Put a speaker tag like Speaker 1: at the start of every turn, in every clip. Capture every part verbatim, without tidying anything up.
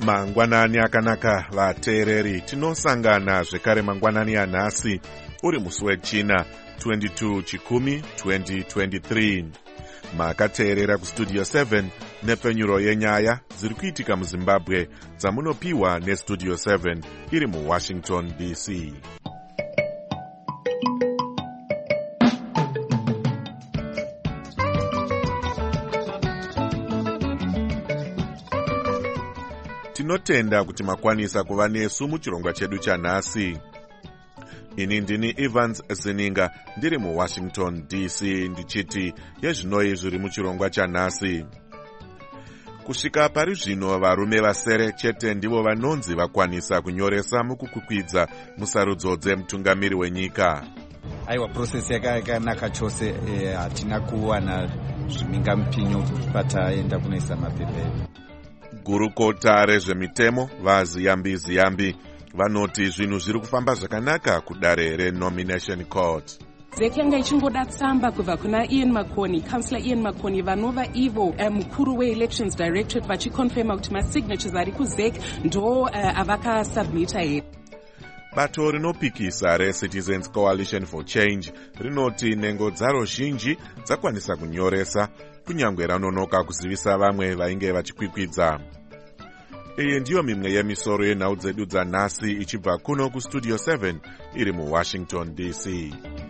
Speaker 1: Mangwanani akanaka vateereri, tinosangana zvekare mangwanani anhasi uri musi wechina twenty-two chikumi twenty twenty-three. Makateerera kustudio seven nepfenyuro yenyaya dziri kuitika muZimbabwe dzamunopiwa nestudio seven iri muWashington D C. Tinotenda kuti makwanisa kuva nesu muchirongwa chedu chanhasi. Ini ndini Evans Zininga ndiri muWashington D C ndichiti yezvinoi zviri muchirongwa chanhasi. Kusvika pari zvino varume vasere chete ndivo vanonzi vakwanisa kunyoresa mukukwidza musarudzo dzemutungamiri wenyika.
Speaker 2: Aiwa, process yakanaka chose, hatina kuwana zvimingamupinyo pataenda kunoisa mapepa.
Speaker 1: Gurukota rezvemitemo vaZiyambi Ziyambi vanoti zvinhu zviri kufamba zvakanaka kudare renomination court.
Speaker 3: ZEC yanga ichingoda tsamba kubva kuna Ian Makoni, Councillor Ian Makoni, vanova ivo mukuru we-elections directorate vachikonfirma kuti masignatures ari kuZEC ndo uh, avakasubmita here.
Speaker 1: Bato rinopikisa reCitizens Coalition for Change rinoti nhengo dzaro zhinji dzakwanisa kunyoresa kunyangwe ranonoka kuzivisa vamwe vainge vachikwikwidza. Iyi ndiyo mimwe yemisoro yenhau dzedu dzanhasi ichibva kuno kustudio seven iri muWashington D C.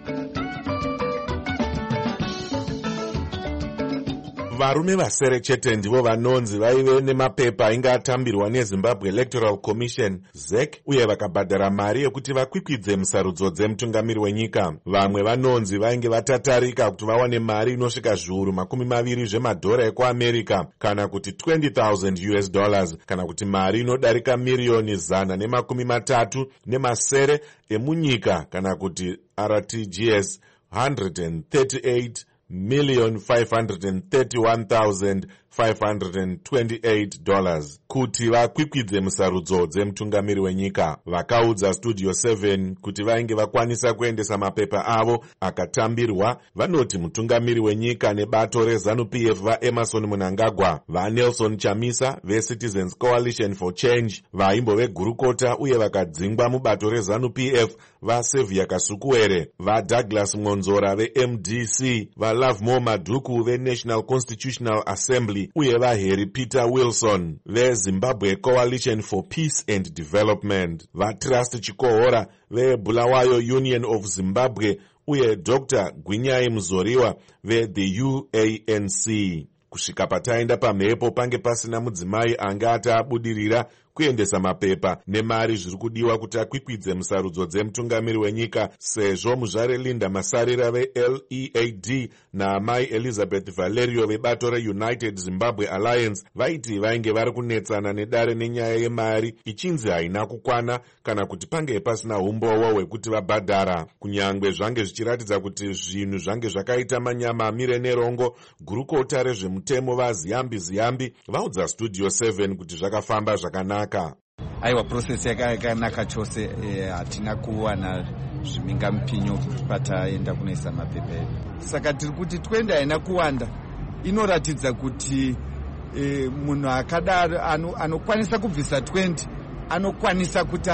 Speaker 1: Varume vasere chete ndivo vanonzi vaive nemapepa ainge atambirwa neZimbabwe Electoral Commission ZEC uye vakabhadhara mari yekuti vakwikwidze musarudzo dzemutungamiri wenyika. Vamwe vanonzi vainge vatatarika kuti vawane mari inosvika zviuru makumi maviri zvemadhora ekuAmerica kana kuti twenty thousand U S dollars kana kuti mari inodarika miriyoni zana nemakumi matatu nemasere emunyika kana kuti R T G S one hundred thirty-eight million five hundred thirty-one thousand five hundred twenty-eight dollars kuti vakwikwidze musarudzo dzemutungamiri wenyika. Vakaudza studio seven kuti vainge vakwanisa kuendesa mapepa avo akatambirwa. Vanoti mutungamiri wenyika nebato reZANU-P F vaEmerson Mnangagwa, vaNelson Chamisa veCitizens Coalition for Change, vaimbo vegurukota uye vakadzingwa mubato reZANU-P F vaSevia Kasukuwere, vaDouglas Monzora veM D C, vaLovemore Madhuku veNational Constitutional Assembly uye vaHarry Peter Wilson veZimbabwe Coalition for Peace and Development, vaTrust Chikohora veBulawayo Union of Zimbabwe uye Doctor Gwinyai Muzoriwa veThe U A N C. Kusvika pataenda pamhepo pange pasina mudzimai anga atabudirira kuendesa mapepa nemari zviri kudiwa kuti akwikwidze musarudzo dzemutungamiri wenyika, sezvo muzvare Linda Masarira veL E A D naamai Elizabeth Valerio vebato reUnited Zimbabwe Alliance vaiti vainge vari kunetsana nedare nenyaya yemari ichinzi haina kukwana kana kuti pange pasina umbowo hwekuti vabhadhara. Kunyangwe zvange zvichiratidza kuti zvinhu zvange zvakaita manyama amire nerongo, gurukota rezvemutemo vaZiyambi Ziyambi vaudza studio seven kuti zvakafamba zvakanaka.
Speaker 2: Aiwa, process yakanaka chose, hatina kuwana zvimingamupinyo pataenda kunoisa mapepa. Saka tiri kuti twende haina kuwanda, inoratidza kuti e, munhu akadaro anokwanisa ano kubvisa twenty anokwanisa kuti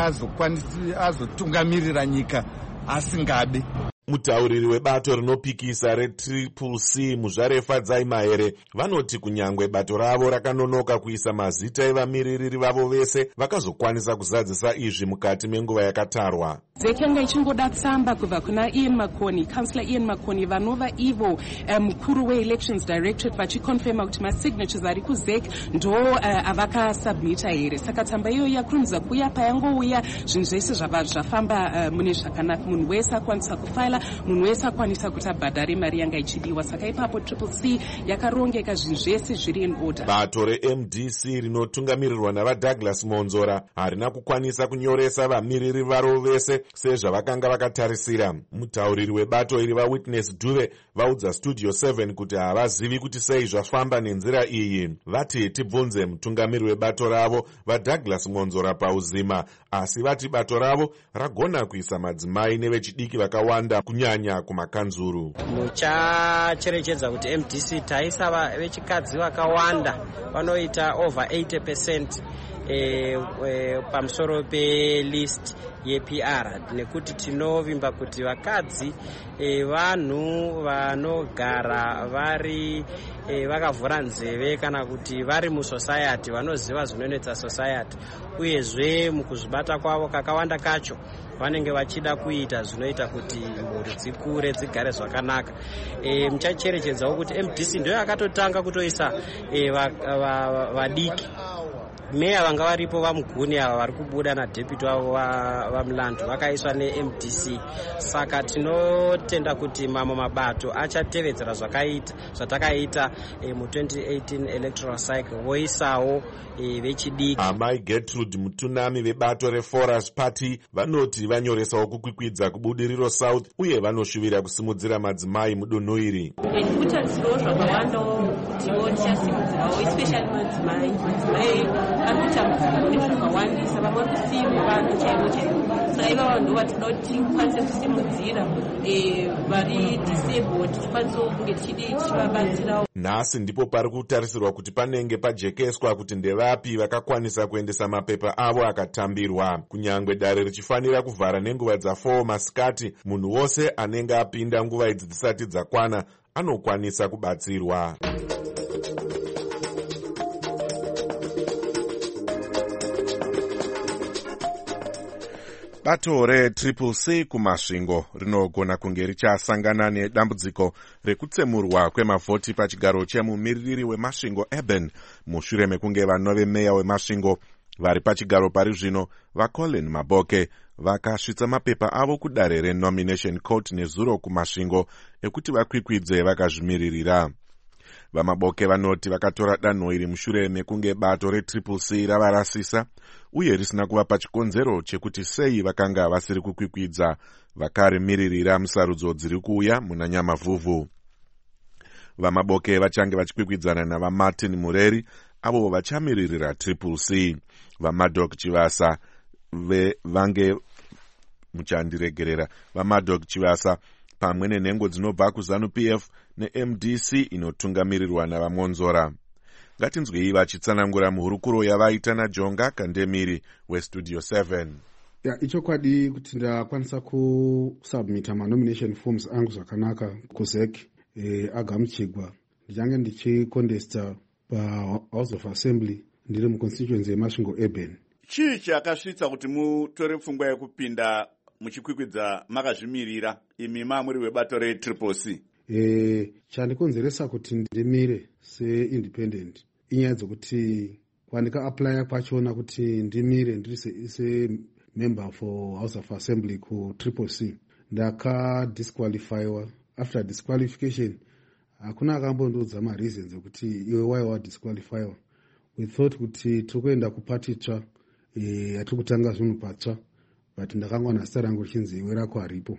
Speaker 2: azotungamirira nyika asingabe.
Speaker 1: Mutauriri webato rinopikisa reTriple C Muzvarefadzai Mahere vanoti kunyangwe bato ravo rakanonoka kuisa mazita evamiririri vavo vese vakazokwanisa kuzadzisa izvi mukati menguva yakatarwa.
Speaker 3: ZEC yanga ichingoda tsamba kubva kuna Ian Makoni, Councillor Ian Makoni, vanova ivo mukuru we-elections directorate vachikonfirma kuti masignatures ari kuZEC ndo uh, avakasubmita here. Saka tsamba iyo yakurumidza kuuya payangouya zvinhu zvese zvava zvafamba uh, mune zvakanaka. Munhu wese akwanisa kufaila, munhu wese akwanisa kuti abhadhare mari yanga ichidiwa. Saka ipapo Triple C yakarongeka, zvinhu zvese zviri in order.
Speaker 1: Bato reM D C rinotungamirirwa navaDouglas Monzora harina kukwanisa kunyoresa vamiriri varo vese sezvavakanga vakatarisira. Mutauriri webato iri vaWitness Duve vaudza studio seven kuti havazivi kuti sei zvafamba nenzira iyi. Vati tibvunze mutungamiri webato ravo vaDouglas Monzora pauzima, asi vati bato ravo ragona kuisa madzimai nevechidiki vakawanda kunyanya kumakanzuru.
Speaker 4: Muchacherechedza kuti M D C taisa vechikadzi vakawanda vanoita over eighty percent e, e, pamusoro pelist yeP R, nekuti tinovimba kuti vakadzi e, vanhu vanogara vari e, vakavhura nzeve kana kuti vari musociety vanoziva zvinonetsa society, uyezve mukuzvibata kwavo kakawanda kacho vanenge vachida kuita zvinoita kuti mhuri dzikure dzigare zvakanaka. E, muchacherechedzawo kuti M D C ndoyo akatotanga kutoisa e, vadiki va, va meya vanga varipo vamuguni ava vari kubuda nadepiti wavo vamulandu vakaiswa neM D C. Saka tinotenda kuti mamwe mabato achatevedzera zvakaita zvatakaita e, mu twenty eighteen electoral cycle voisawo e, vechidiki.
Speaker 1: Amai Gertrude Mutunami vebato reForest Party vanoti vanyoresawo kukwikwidza kubudiriro South uye vanoshuvira kusimudzira madzimai mudunhu iri.
Speaker 5: Kutarisirawo zvakawandawo kutiwo tichasimudzirawo especially madzimai madzimai anotambudzwa nezvakawandisa, vamwe kusimu vanhu chaivo chaivo. Saka ivavo ndo vatinoda kuti tikwanise kusimudzira vari disabled, tikwanisewo kunge tichidi tichivabatsirawo.
Speaker 1: Nhasi ndipo pari kutarisirwa kuti panenge pajekeswa kuti ndevapi vakakwanisa kuendesa mapepa avo akatambirwa. Kunyangwe dare richifanira kuvhara nenguva dzafour masikati, munhu wose anenge apinda nguva idzi dzisati dzakwana anokwanisa kubatsirwa. Bato reTriple C kumasvingo rinogona kunge richasangana nedambudziko rekutsemurwa kwemavhoti pachigaro chemumiririri wemasvingo Urban mushure mekunge vanove meya wemasvingo vari pachigaro pari zvino vaColin Maboke vakasvitsa mapepa avo kudare renomination court nezuro kumasvingo ekuti vakwikwidze vakazvimiririra. VaMaboke vanoti vakatora danho iri mushure mekunge bato reTriple C ravarasisa uye risina kuvapa chikonzero chekuti sei vakanga vasiri kukwikwidza vakarimiririra musarudzo dziri kuuya muna Nyamavhuvhu. VaMaboke vachange vachikwikwidzana navaMartin Mureri avo vachamiririra Triple C. VaMadok Chivasa ve vange muchandiregerera VaMadok Chivasa pamwe nenhengo dzinobva kuZanu-P F neM D C inotungamirirwa navaMonzora. Ngatinzwei vachitsanangura muhurukuro yavaita naJonga Kandemiri weStudio seven.
Speaker 6: Ya, ichokwadi kuti ndakwanisa kusubmita manomination forms angu zvakanaka kuZEC e, agamuchigwa ndichange ndichicontesta paHouse of Assembly ndiri muconstituency yemasvingo Urban.
Speaker 7: Chii chakasvitsa kuti mutore pfungwa yekupinda muchikwikwidza makazvimirira imi mamuri webato reTriple C?
Speaker 6: E, chandikonzeresa kuti ndimire seindependent inyaya dzekuti kwandika applya kwachona kuti ndimire ndiri semember for House of Assembly kuTriple C ndakadisqualifyiwa. After disqualification hakuna akambondiudza mareasons ekuti iwe why wadisqualifyiwa. We thought kuti tiri kuenda kupati tsva hatiri kutanga zvinhu patsva, but ndakangwana zita rangu richinzi iwe rako haripo.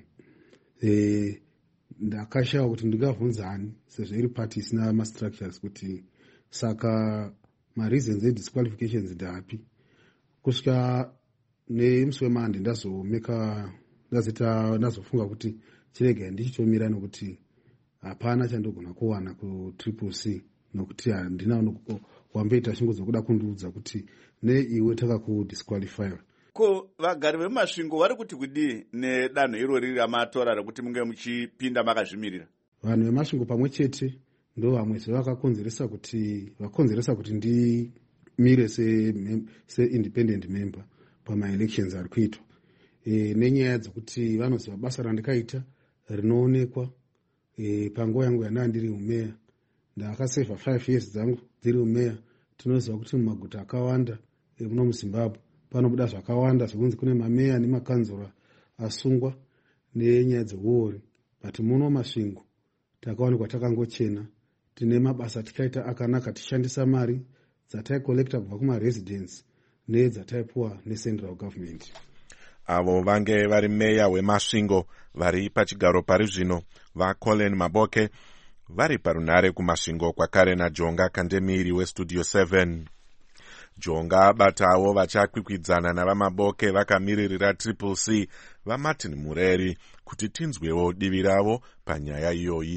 Speaker 6: E, ndakashawa kuti ndingabvunzani sezvo iri party isina mastructures kuti saka mareasons edisqualifications ndapi. Kusvika nemusi wemande ndazomeka ndazita ndazofunga kuti chirega ndichitomira nekuti hapana chandogona kuwana kuTriple C nokuti handina wamboita shingo dzokuda kundiudza kuti neiwe takakudisqualifyiwa.
Speaker 7: Ko vagari vemasvingo vari kuti kudii nedanho irori ramatora rekuti munge muchipinda makazvimirira?
Speaker 6: Vanhu vemasvingo pamwe chete ndo vamwe vakakonzeresa kuti vakonzeresa kuti ndimire seindependent member pamaelections ari kuitwa. E, nenyaya dzekuti vanoziva basa randikaita rinoonekwa. E, panguva yangu yandanga ndiri umeya ndakasevha five years dzangu dziri umeya. Tinoziva kuti mumaguta akawanda e, muno muZimbabwe panobuda zvakawanda zvekunzi kune mameya nemakanzura asungwa nenyaya dzeuori, but muno masvingo takaonekwa takangochena, tine mabasa tikaita akanaka tichishandisa mari dzataikolekta kubva kumaresidence nedzataipuwa necentral government.
Speaker 1: Avo vange vari meya wemasvingo vari pachigaro pari zvino vaColin Maboke vari parunhare kumasvingo kwakare naJonga Kandemiri weStudio seven. Jonga batawo vachakwikwidzana navaMaboke vakamiririra Triple C vaMartin Mureri kuti tinzwewo divi ravo panyaya iyoyi.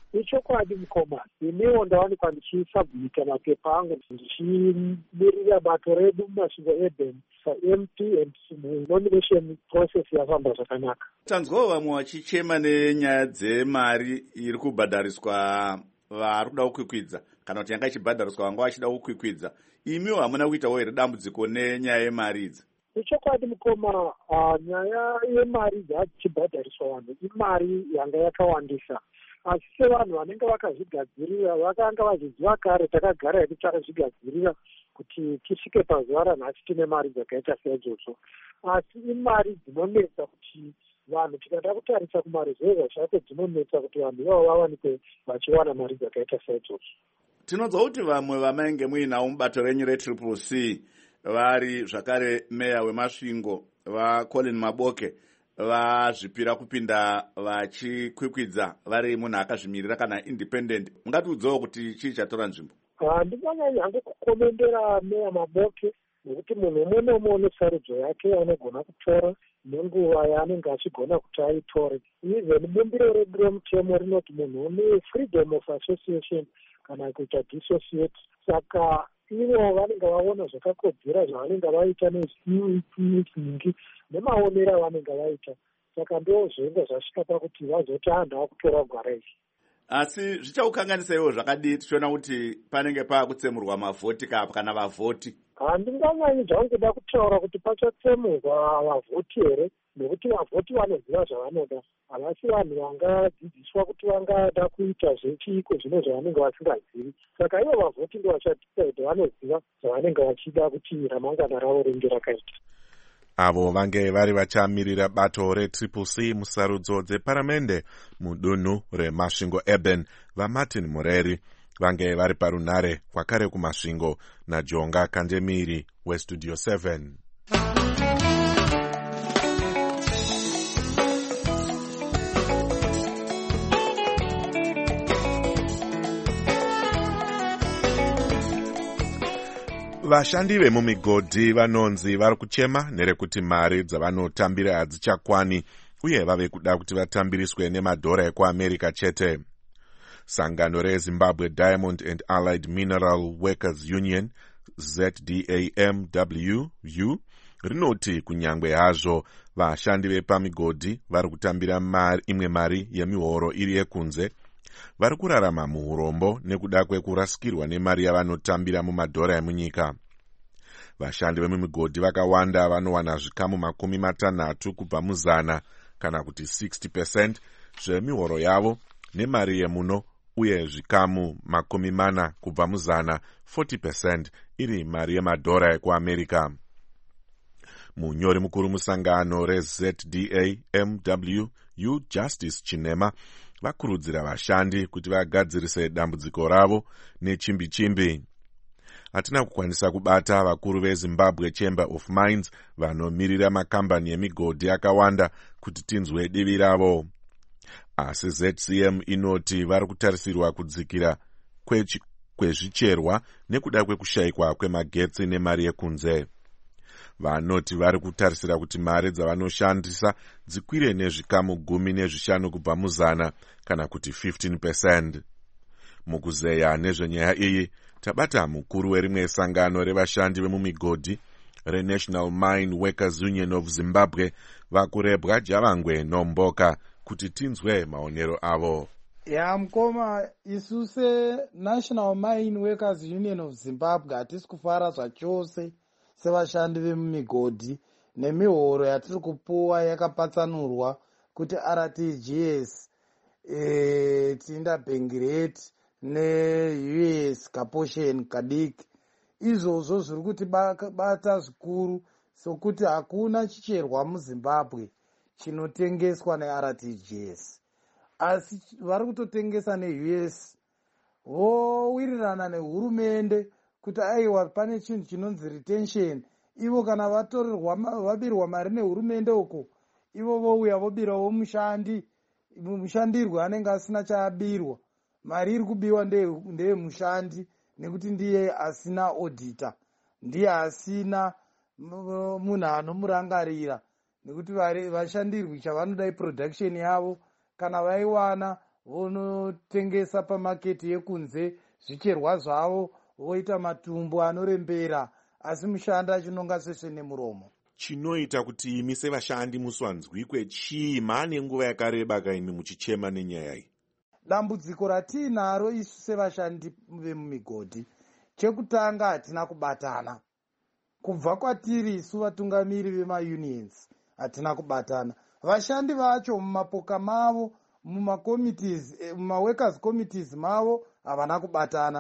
Speaker 8: ichokwadi mukoma, inewo ndawanikwa ndichisabhimita mapepa angu ndichimirira bato redu mumasvingo eben saMP and nomination process yafamba zvakanaka.
Speaker 7: Tanzwawo vamwe vachichema nenyaya dzemari iri kubhadhariswa vari kuda kukwikwidza kana kuti yanga ichibhadhariswa vanga vachida kukwikwidza. Imiwo hamuna kuitawo here dambudziko nenyaya yemari idzi?
Speaker 8: Ichokwadi mukoma, uh, nyaya yemari dzachibhadhariswa vanhu imari yanga yakawandisa, asi sevanhu vanenge vakazvigadzirira vakanga vazviziva kare, takagara hedu takazvigadzirira kuti tisvike pazuva ranhasi tine mari dzakaita seidzodzo, asi imari dzinonetsa kuti vanhu tikada kutarisa kumaruzevha chako dzinonetsa kuti vanhu ivavo vawanikwe vachiwana mari dzakaita seidzodzo.
Speaker 7: Tinonzwa kuti vamwe vamainge muinawo mubato renyu retriple C vari zvakare meya wemasvingo vaColin Maboke vazvipira kupinda vachikwikwidza vari munhu akazvimirira kana independent. Mungatiudzawo kuti chii chatora nzvimbo?
Speaker 8: Handinganyanyi hangu kukomendera meya Maboke nekuti munhu umwe nomwe une sarudzo yake anogona kutora nenguva yaanenge achigona kuti aitore. Even bumbiro redu remutemo rinoti munhu une freedom of association kana kuita dissociate. Saka ivo vanenge vaona zvakakodzera zvavanenge vaita nezvingi nemaonero avanenge vaita. Saka ndo zvinenge zvasvika pakuti vazoti anhu akutora gwara izvi.
Speaker 7: Asi zvichaukanganisa iwo zvakadii tichiona kuti panenge paakutsemurwa mavhoti kana vavhoti?
Speaker 8: Handinganyanyi zvangu kuda kutaura kuti pachatsemurwa vavhoti here, nekuti vavhoti vanoziva zvavanoda. Havasi vanhu vangadzidziswa kuti vangada kuita zvechiiko zvino zvavanenge vasingazivi. Saka ivo vavhoti ndo vachadecide, vanoziva zvavanenge vachida kuti ramangwana ravo ringe rakaita.
Speaker 1: Avo vange vari vachamirira bato retriple C musarudzo dzeparamende mudunhu remasvingo Eben vaMartin Mureri vange vari parunhare kwakare kumasvingo naJonga Kandemiri weStudio seven. Vashandi vemumigodhi vanonzi vari kuchema nerekuti mari dzavanotambira hadzichakwani uye vave kuda kuti vatambiriswe nemadhora ekuAmerica chete. Sangano reZimbabwe Diamond and Allied Mineral Workers Union Z D A M W U rinoti kunyangwe hazvo vashandi vepamigodhi vari kutambira mari, imwe mari yemihoro iri yekunze, vari kurarama muurombo nekuda kwekurasikirwa nemari yavanotambira mumadhora emunyika. Vashandi vemumugodhi vakawanda vanowana zvikamu makumi matanhatu kubva muzana kana kuti sixty percent zvemihoro yavo nemari yemuno, uye zvikamu makumi mana kubva muzana forty percent iri mari yemadhora ekuAmerica. Munyori mukuru musangano reZ D A M W U Justice Chinema vakurudzira vashandi kuti vagadzirise dambudziko ravo nechimbi-chimbi. Hatina kukwanisa kubata vakuru veZimbabwe Chamber of Mines vanomirira makambani emigodhi akawanda kuti tinzwe divi ravo. Asi Z C M inoti vari kutarisirwa kudzikira kwezvicherwa nekuda kwekushayikwa kwemagetsi nemari yekunze. Vanoti vari kutarisira kuti mari dzavanoshandisa dzikwire nezvikamu gumi nezvishanu kubva muzana kana kuti fifteen percent. Mukuzeya nezvenyaya iyi tabata mukuru werimwe sangano revashandi vemumigodhi reNational Mine Workers Union of Zimbabwe vakurebwa Javangwe Nomboka kuti tinzwe maonero avo.
Speaker 9: Ya mukoma, isu seNational Mine Workers Union of Zimbabwe hatisi kufara zvachose sevashandi vemumigodhi nemihoro yatiri kupuwa yakapatsanurwa kuti R T G S, e, Tinda Bengrate ne-U S Kaposhen Kadiki. Izvozvo zviri kuti bata zvikuru sokuti hakuna chicherwa muZimbabwe chinotengeswa ne-R T G S. Asi vari kutotengesa ne-U S vowirirana nehurumende kuti aiwa pane chinhu chinonzi retention. Ivo kana vatorerwa vabirwa mari nehurumende uko, ivo vouya vobirawo mushandi, mushandirwe anenge asina chaabirwa. Mari iri kubiwa ndeye mushandi nekuti ndiye asina auditor, ndiye asina munhu anomurangarira, nekuti vashandirwi chavanoda production yavo kana vaiwana vonotengesa pamaketi yekunze zvicherwa zvavo, voita matumbu anorembera, asi mushandi achinonga sese nemuromo.
Speaker 1: Chinoita kuti imi sevashandi muswanzwikwe chii? Maane nguva yakareba kaimi muchichema nenyaya iyi.
Speaker 9: Dambudziko ratinaro isu sevashandi vemumigodhi, chekutanga hatina kubatana. Kubva kwatiri isu vatungamiri vemaunions hatina kubatana. Vashandi vacho mumapoka mavo, mumakomitees, mumaworkers committees mavo havana kubatana.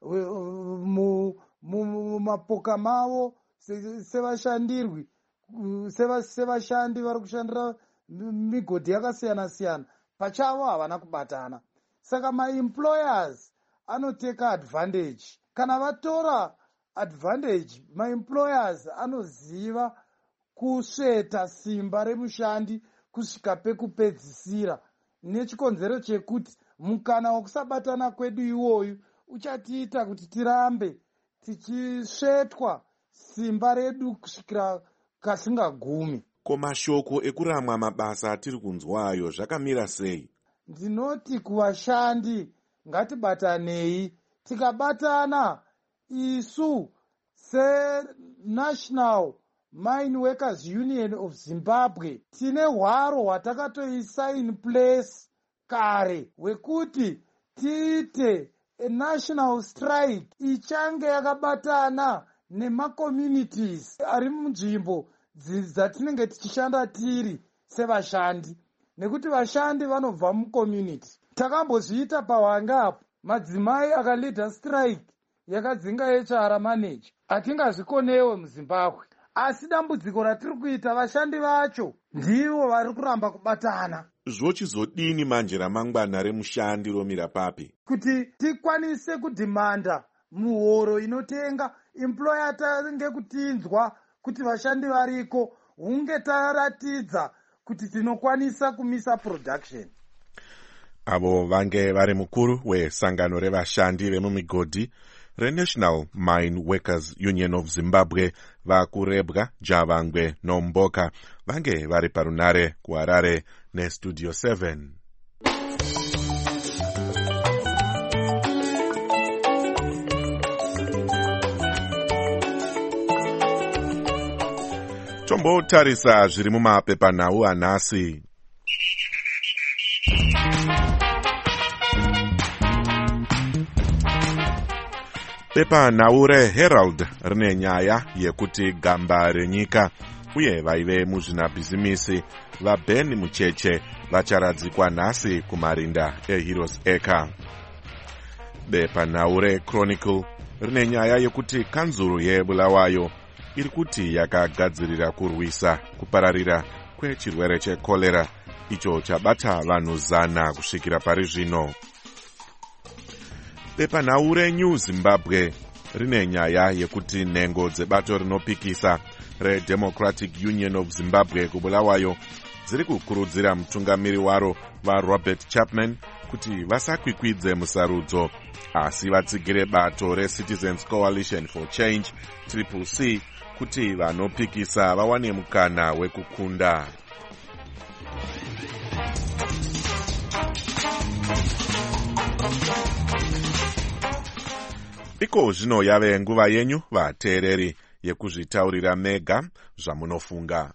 Speaker 9: Mumapoka mavo sevashandirwi, sevashandi vari kushandira migodhi yakasiyana siyana, pachavo havana kubatana. Saka maemployers anoteka advantage. Kana vatora advantage, maemployers anoziva kusveta simba remushandi kusvika pekupedzisira, nechikonzero chekuti mukana wekusabatana kwedu iwoyu uchatiita kuti tirambe tichisvetwa simba redu kusvikira kasingagumi.
Speaker 1: Koma shoko ekuramwa mabasa atiri kunzwayo zvakamira sei?
Speaker 9: Ndinoti kuvashandi ngatibatanei. Tikabatana isu seNational Mine Workers Union of Zimbabwe tine hwaro hwatakatoisa in place kare wekuti tiite a national strike ichange yakabatana nemacommunities ari munzvimbo dzatinenge tichishanda tiri sevashandi, nekuti vashandi vanobva mucommunity. Takambozviita pawangapo, madzimai akalidha strike yakadzinga H R manager. Hatingazvikonewo muZimbabwe, asi dambudziko ratiri kuita vashandi vacho ndivo vari kuramba kubatana.
Speaker 1: Zvochizodini manje ramangwana remushandi romira papi?
Speaker 9: Kuti tikwanise kudhimanda muhoro inotenga, employer tange kutinzwa kuti vashandi variko, hunge taratidza kuti tinokwanisa kumisa production.
Speaker 1: Avo vange vari mukuru wesangano revashandi vemumigodhi reNational Mine Workers Union of Zimbabwe vakurebwa Javangwe Nomboka vange vari parunare kuHarare neStudio seven. Tombotarisa zviri mumapepanhau anhasi. Pepanhau reHerald rine nyaya yekuti gamba renyika uye vaive muzvinabhizimisi vaBen Mucheche vacharadzikwa nhasi kumarinda eHeroes Acre. Pepanhau reChronicle rine nyaya yekuti kanzuru yeBulawayo iri kuti yakagadzirira kurwisa kupararira kwechirwere chekorera icho chabata vanhu zana kusvikira pari zvino. Pepanhau reNew Zimbabwe rine nyaya yekuti nhengo dzebato rinopikisa reDemocratic Union of Zimbabwe kuBulawayo dziri kukurudzira mutungamiri waro vaRobert Chapman kuti vasakwikwidze musarudzo asi vatsigire bato reCitizens Coalition for Change C C C kuti vanopikisa vawane mukana wekukunda. Iko zvino yave nguva yenyu vateereri yekuzvitaurira mega zvamunofunga.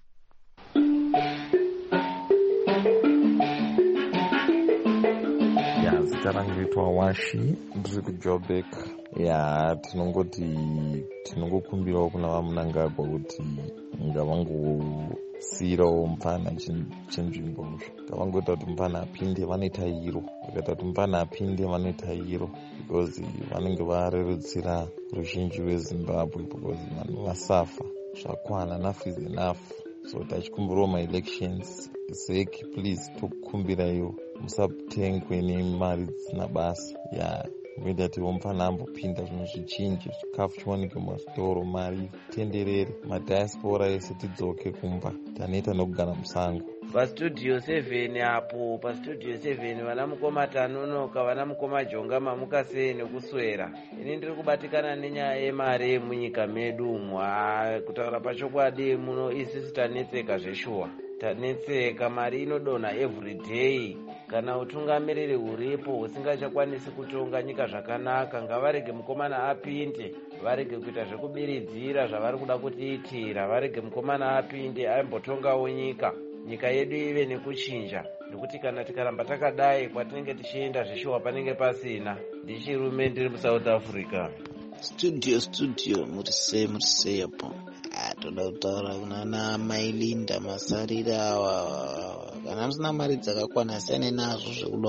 Speaker 10: Ya zita rangu naitwa Washi, ndiri kuJoburg. Ya tinongoti tinongokumbirawo kuna vamunangagwa kuti ngavangosiyirawo mupana chenzvimbo. Ngavangoita kuti mupana apinde vanoita iro, vakaita kuti mupana apinde vanoita iro, because vanenge varerutsira ruzhinji rweZimbabwe, because vanhu vasafa zvakwana, enough is enough. So tachikumbirawo ma-elections, zeki please tokukumbiraiwo musatengwe nemari dzisina basa. Ya kuita kuti mupana ambopinda zvinhu zvichinji, chikafu chiwanike muzvitoro, mari tenderere, madiaspora ese tidzoke kumba, tanoita nokugara musango.
Speaker 11: PaStudio seven apo paStudio seven vana mukoma tanonoka vana mukoma jonga mamuka sei nekuswera. Ini ndiri kubatikana nenyaya yemari yemunyika medu umu. Kutaura pachokwadi muno isisi tanetseka zveshuwa. tanetseka, mari inodonha every day. Kana utungamiriri huripo usingachakwanisi kutonga nyika zvakanaka, ngavarege mukomana apinde, varege kuita zvekubiridzira zvavari kuda kutiitira, varege mukomana apinde aimbotongawo nyika, nyika yedu ive nekuchinja. Nekuti kana tikaramba takadai kwatinenge tichienda zvishuwa panenge pasina. Ndichirume ndiri muSouth Africa.
Speaker 12: Studio studio murisei murisei apo. Toda kutaura kunana Mailinda Masarira awa kana musina mari dzakakwana siyana nazvo zvekuda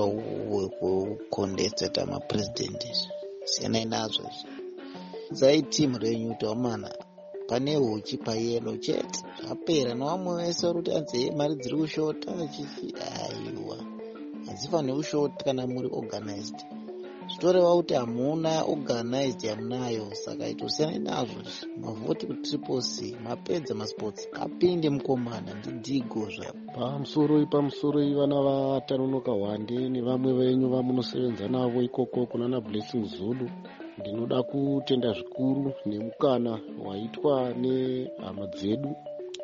Speaker 12: kukondeseta mapresident siyana nazvo zai timu renyu tomana pane uchi payelo chete zvapera nevamwe vese vari kuti anze mari dziri kushota achichi aiwa hadzifaniri kushota kana muri organized. Zvitoreva kuti hamuna organized yamunayo, saka itosiyana nazvo mavhoti kuti triple C mapedza masports apinde mukomana ndidigo zvapo.
Speaker 13: Pamusoro ipamusoro ivana vatanonoka Hwande nevamwe venyu vamunosevenza navo ikoko kunana Blessing Zulu, ndinoda kutenda zvikuru nemukana waitwa nehama dzedu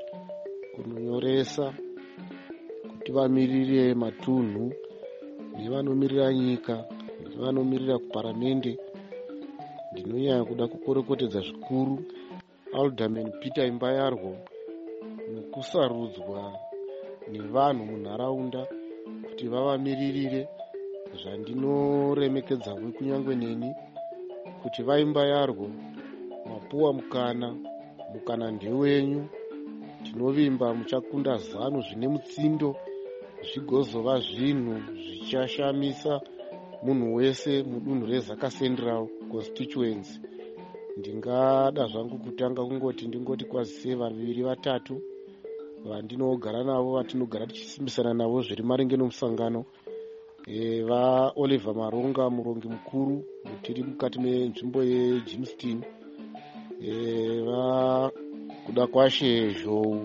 Speaker 13: kunonyoresa kuti vamirire matunhu nevanomirira nyika nevanomirira kuparamende. Ndinonyanya kuda kukorekotedza zvikuru Alderman Peter Imbayarwo nekusarudzwa nevanhu munharaunda kuti vavamiririre. Zvandinoremekedza kunyangwe neni kuti vaimbayarwo mapuwa mukana, mukana ndewenyu. Tinovimba muchakunda zano zvine mutsindo zvigozova zvinhu zvichashamisa munhu wese mudunhu reZaka Central constituency. Ndingada zvangu kutanga kungoti ndingoti kwazise vaviri vatatu vandinogara navo, vatinogara tichisimbisana navo zviri maringe nomusangano. E, va Oliver Maronga murongi mukuru tiri mukati menzvimbo yeJimston. E, va kuda kwashe Zhou,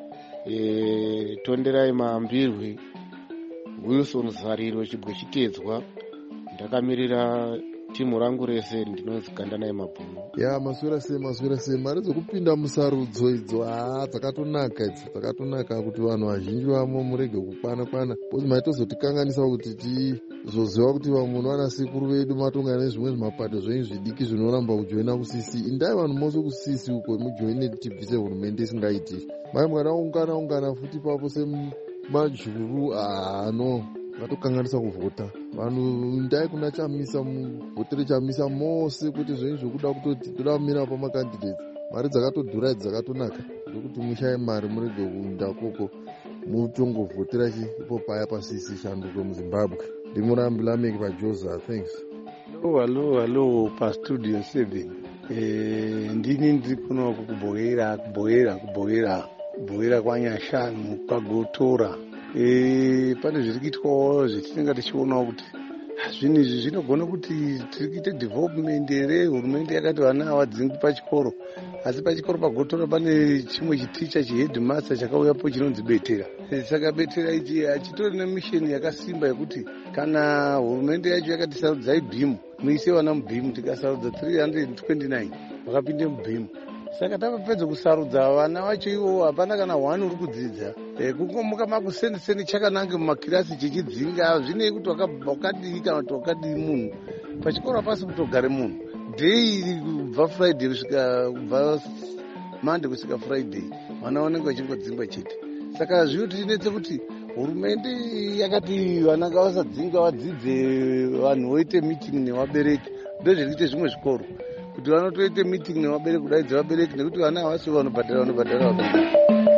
Speaker 13: e, Tonderai Maambirwe, Wilson Zariro Chibwe Chitedzwa. Ndakamirira timu rangu rese ndinonzi Gandanai Mabhuno.
Speaker 14: Ya maswera se maswera se mari dzokupinda musarudzo idzo ah dzakatonaka idzo dzakatonaka kuti vanhu vazhinji vamo murege kukwana kwana kuti maitozotikanganisa kuti tizoziva kuti vamunhu vana sekuru vedu matonga nezvimwe zvimapato zvenyu zvidiki zvinoramba kujoina kusisi. Indai vanhu mose kusisi uko mujoine tibvise hurumende isingaiti. Mai mwana ungana ungana futi papo semajuru ah no vatokanganisa kuvhota vanhu. Ndai kuna chamisa muvhoteri chamisa mose kuti zvenyu zvokuda kutoti toda kumira pamakandidates. Mari dzakatodhura dzakatonaka ndokuti mushaye mari murege kuenda koko mutongovhotera ipo paya pasisi shanduko muZimbabwe. Ndimurambi Lameki paJoza. Thanks.
Speaker 15: Hello, hello, hello pa Studio seven. Eh, ndini ndiri kuno kukubhoera kubhoera kubhoera kubhoera kwanyashanu kwagotora. E, pane zviri kuitwawo zvetinenge tichionawo kuti zvinhu izvi zvinogona kuti tiri kuita development here. Hurumende yakati vana havadzingwi pachikoro, asi pachikoro pagotora pane chimwe chiticha chihedmaster chakauyapo chinonzi Betera. E, saka Betera ichi hachitori nemisheni yakasimba yekuti kana hurumende yacho yakati sarudzai bhimu muise vana mubhimu, tikasarudza three hundred twenty-nine vakapinde mubhimu. Saka tapedza kusarudza vana vacho ivo hapana kana one uri kudzidza. E, kungomuka makusendeseni chakanange mumakirasi chichidzinga zvinei kuti wakadii kana kuti wakadii munhu. Pachikoro hapasi kutogare munhu daily kubva Friday kusvika kubva Monday kusvika Friday vana vanenge vachingodzingwa chete. Saka zvinotinetse kuti hurumende yakati vana ngavasadzinga vadzidze, vanhu voite meeting nevabereki. Ndozviri kuite zvimwe zvikoro kuti vanotoite meeting nevabereki kudaidza vabereki nekuti vana havasi vanobhadhara vanobhadhara vabereki.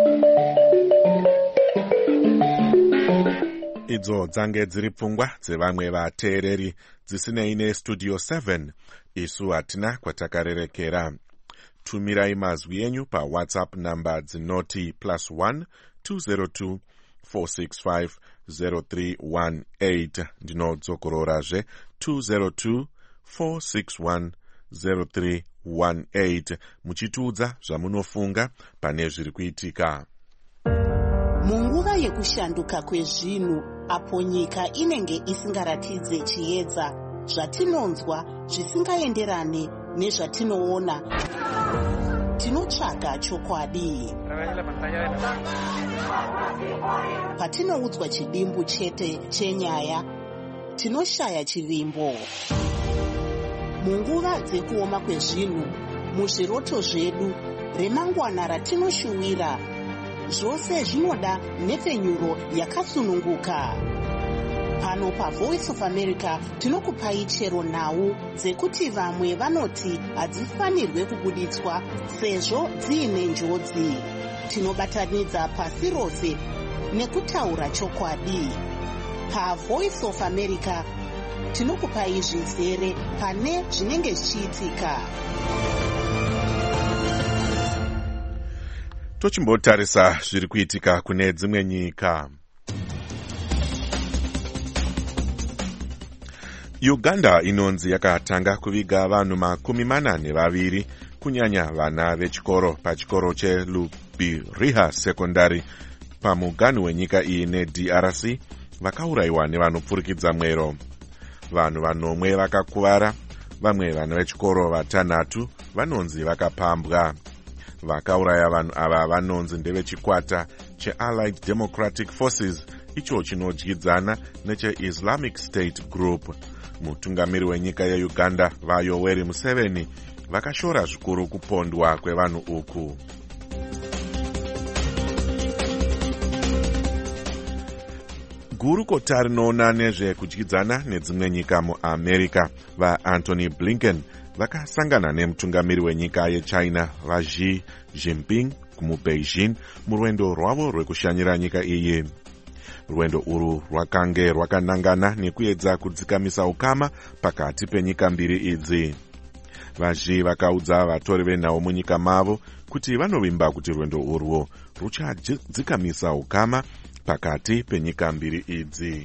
Speaker 1: Idzo dzange dziri pfungwa dzevamwe vateereri dzisinei neStudio seven. Isu hatina kwatakarerekera. Tumirai mazwi enyu paWhatsApp namba dzinoti plus one two zero two four six five zero three one eight. Ndinodzokororazve two zero two four six one zero three one eight muchitiudza zvamunofunga pane zviri kuitika.
Speaker 16: Munguva yekushanduka kwezvinhu apo nyika inenge isingaratidze chiedza, zvatinonzwa zvisingaenderane nezvatinoona, tinotsvaga chokwadi. Patinoudzwa chidimbu chete chenyaya, tinoshaya chivimbo. Munguva dzekuoma kwezvinhu, muzviroto zvedu, remangwana ratinoshuwira, zvose zvinoda nhepfenyuro yakasununguka. Pano paVoice of America tinokupai chero nhau dzekuti vamwe vanoti hadzifanirwe kubuditswa sezvo dziine njodzi. Tinobatanidza pasi rose nekutaura chokwadi. PaVoice of America tinokupai zvizere pane zvinenge zvichiitika.
Speaker 1: Tochimbotarisa zviri kuitika kune dzimwe nyika. Uganda inonzi yakatanga kuviga vanhu makumi mana nevaviri kunyanya vana vechikoro pachikoro cheLubiriha Secondary pamuganhu wenyika iyi neD R C vakaurayiwa nevanopfurikidza mwero. Vanhu vanomwe vakakuvara, vamwe vana vechikoro vatanhatu vanonzi vakapambwa. Vakauraya vanhu ava vanonzi ndevechikwata cheAllied Democratic Forces, icho chinodyidzana necheIslamic State Group. Mutungamiri wenyika yeUganda vaYoweri Museveni vakashora zvikuru kupondwa kwevanhu uku. Gurukota rinoona nezvekudyidzana nedzimwe nyika muAmerica vaAnthony Blinken vakasangana nemutungamiri wenyika yeChina vaXi Jinping kumuBeijing murwendo rwavo rwekushanyira nyika iyi. Rwendo uru rwakange rwakanangana nekuedza kudzikamisa ukama pakati penyika mbiri idzi. VaXi vakaudza vatori venhau munyika mavo kuti vanovimba kuti rwendo urwo ruchadzikamisa ukama pakati penyika mbiri idzi.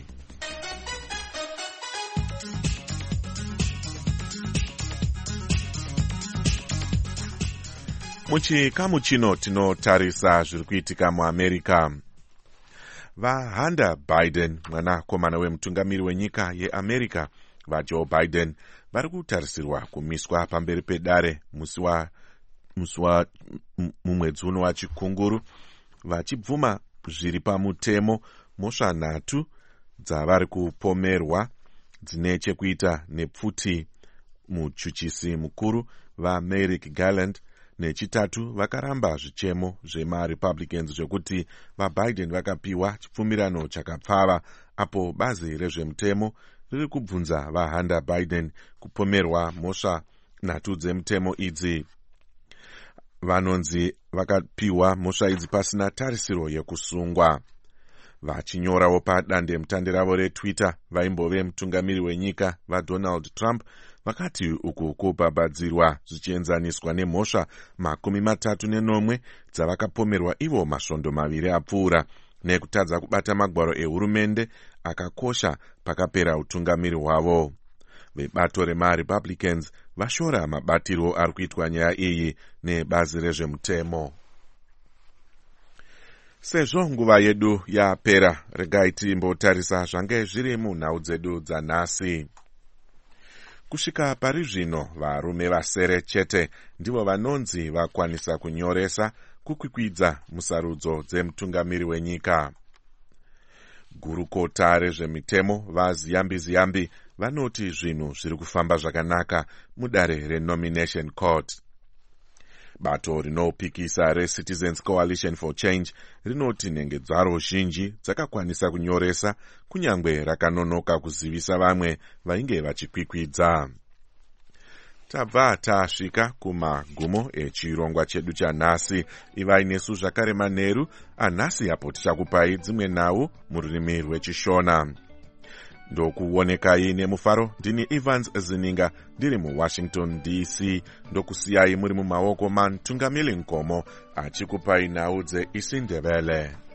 Speaker 1: Muchikamu chino tinotarisa zviri kuitika muAmerica. VaHunter Biden, mwanakomana wemutungamiri wenyika yeAmerica vaJoe Biden, vari kutarisirwa kumiswa pamberi pedare musi wa mumwedzi uno wachikunguru, vachibvuma zviri pamutemo mhosva nhatu dzavari kupomerwa dzine chekuita nepfuti muchuchisi mukuru vaMerrick Garland. Nechitatu vakaramba zvichemo zvemaRepublicans zvekuti vaBiden vakapiwa chipfumirano chakapfava apo bazi rezvemutemo riri kubvunza vaHunter Biden kupomerwa mhosva nhatu dzemutemo idzi. Vanonzi vakapiwa mhosva idzi pasina tarisiro yekusungwa. Vachinyorawo padande mutande ravo reTwitter, vaimbove mutungamiri wenyika vaDonald Trump vakati uku kubhabhadzirwa zvichienzaniswa nemhosva makumi matatu nenomwe dzavakapomerwa ivo masvondo maviri apfuura nekutadza kubata magwaro ehurumende akakosha pakapera utungamiri hwavo. Vebato remaRepublicans vashora mabatirwo ari kuitwa nyaya iyi nebazi rezvemutemo. Sezvo nguva yedu yapera, regai timbotarisa zvange zviri munhau dzedu dzanhasi. Kusvika pari zvino, varume vasere chete ndivo vanonzi vakwanisa kunyoresa kukwikwidza musarudzo dzemutungamiri wenyika. Gurukota rezvemitemo vaZiyambi Ziyambi vanoti zvinhu zviri kufamba zvakanaka mudare reNomination Court. Bato rinopikisa reCitizens Coalition for Change rinoti nhenge dzaro zhinji dzakakwanisa kunyoresa kunyangwe rakanonoka kuzivisa vamwe vainge vachikwikwidza. Tabva tasvika kumagumo echirongwa chedu chanhasi. Ivai nesu zvakare manheru anhasi apo tichakupai dzimwe nhau mururimi rwechishona. Ndokuonekai nemufaro, ndini Evans Zininga ndiri muWashington D C, ndokusiyai muri mumaoko mamutungamiri Nkomo achikupai nhau dzeIsindebele.